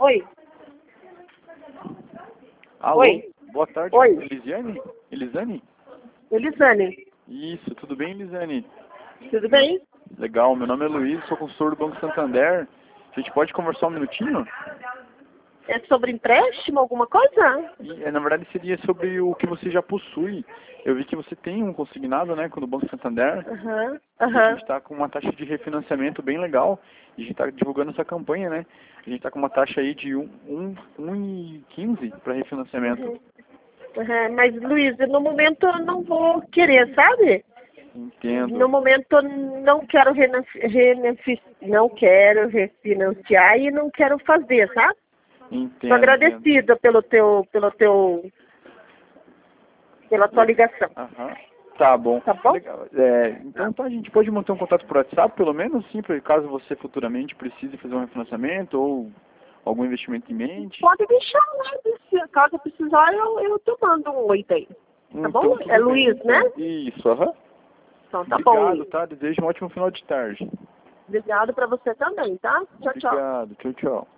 Oi. Alô, Oi. boa tarde. Oi. Elisane? Elisane? Elisane, Isso, tudo bem, Elisane? tudo bem? Legal, meu nome é Luiz, sou consultor do Banco Santander. A gente pode conversar um minutinho? É sobre empréstimo, alguma coisa? Na verdade seria sobre o que você já possui. Eu vi que você tem um consignado, né, com o Banco Santander. Aham, E a aham. gente está com uma taxa de refinanciamento bem legal. E a gente está divulgando essa campanha, né? A gente está com uma taxa aí de 1,15 para refinanciamento. Aham. Mas, Luiz, no momento eu não vou querer, sabe? Entendo. No momento eu não quero não quero refinanciar e não quero fazer, sabe? Entendo. Estou agradecida pela tua ligação. Aham. Tá bom. Tá bom? Legal. Então tá, a gente pode manter um contato por WhatsApp, pelo menos, sim, para caso você futuramente precise fazer um refinanciamento ou algum investimento em mente. Pode me chamar, se caso precisar, eu te mando um oi daí. Tá bom? Então, tudo É bem, Luiz, então. né? Isso, aham. Então tá bom, Obrigado, Luiz. tá? Desejo um ótimo final de tarde. Obrigado pra você também, tá? Tchau, tchau. Obrigado. Tchau, tchau.